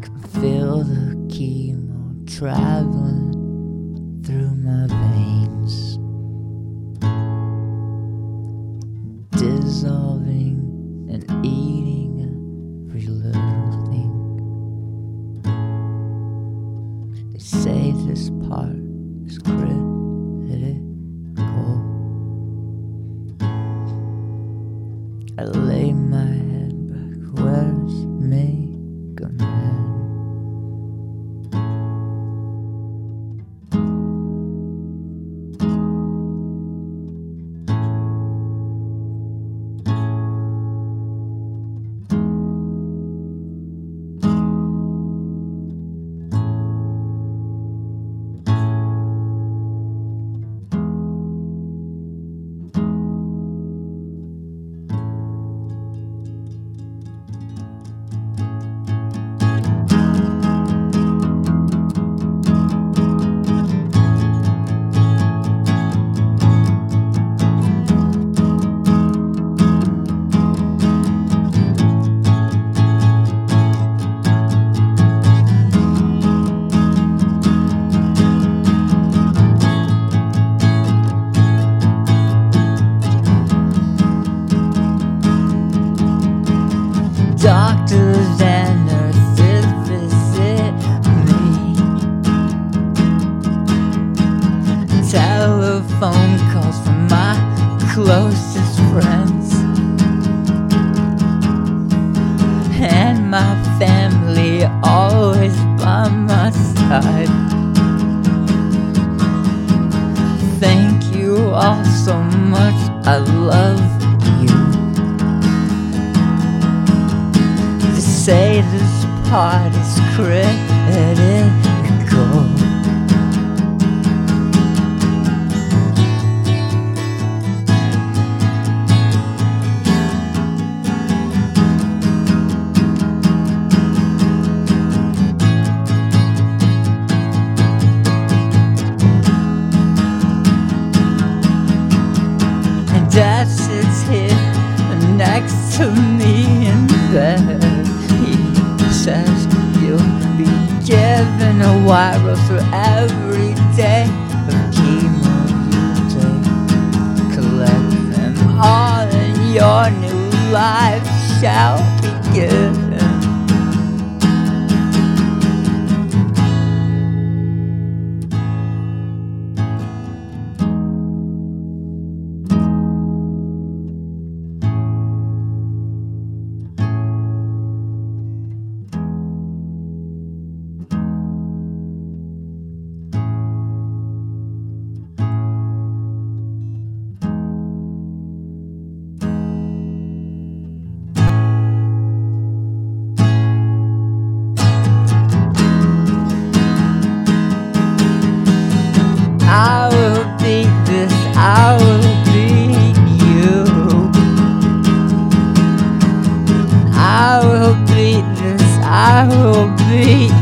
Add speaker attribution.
Speaker 1: Feel the chemo traveling through my veins, dissolving and eating every little thing. They say this part is critical. I lay my head back where it's make a man. Doctors and nurses visit me. Telephone calls from my closest friends, and my family always by my side. Thank you all so much, I love you. Say this part is critical. And Dad sits here next to me in bed. Says you'll be given a wide rose for every day of chemo you take. Collect them all and your new life shall begin. I will be this, I will be you. I will be this, I will be